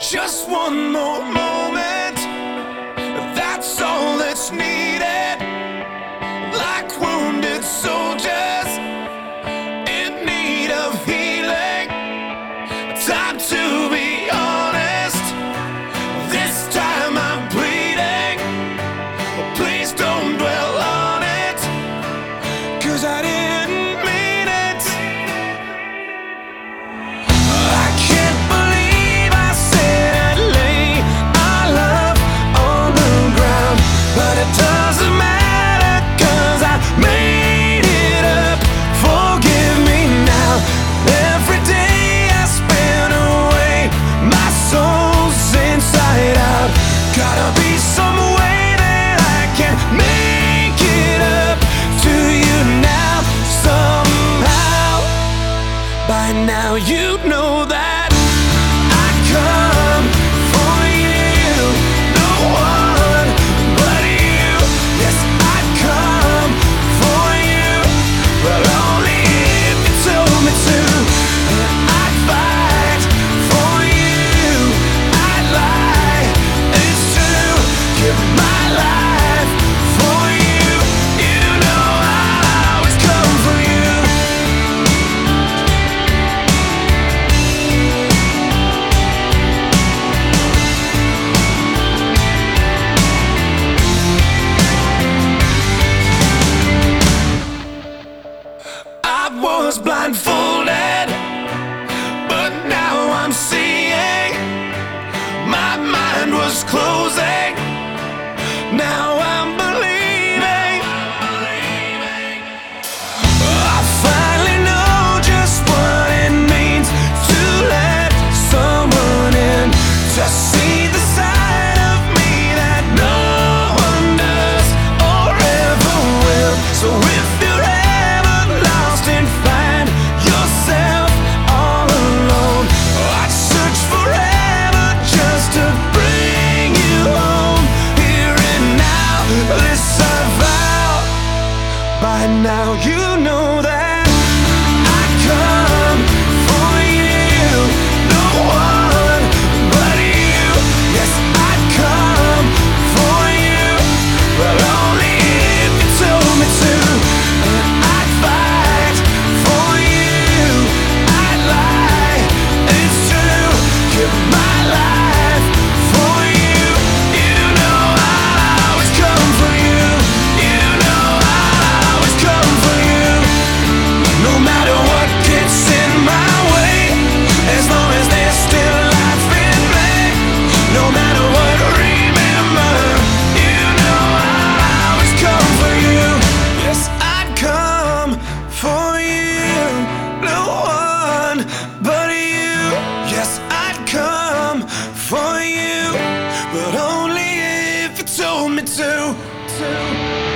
Just one more moment, that's all that's needed. Like wounded soldiers in need of healing. Time to be honest, this time I'm bleeding. Please don't dwell on it, 'cause I didn't mean it. I can't believe I said I'd lay our love on the ground, but it doesn't matter, 'cause I made it up. Forgive me now. Every day I spend away, my soul's inside out. Gotta be some way that I can make it up to you now. Somehow, by now you know that I come for you. No one but you. Yes, I'd come for you, but only if you told me to. And I'd fight for you. I'd lie, it's true. Give my life for you. You know I'll always come for you. I was blindfolded, but now I'm seeing. My mind was closing, now I'm believing. I finally know just what it means to let someone in, to see the side of me that no one does or ever will. So if you're ever lost and find yourself all alone, I'd search forever just to bring you home, here and now. This I vow. By now you know that I come for you. No one but you. Yes, I'd come for you, but only if you told me to. And I'd fight for you. I'd lie, it's true. Give my life for you. You know I'll always come for you. You know I'll always come for you. No matter what gets in my way, as long as there's still life in me. No matter what, remember, you know I'll always come for you. Yes, I'd come for you. No one but you. Yes, I'd come for you, but only if you told me to.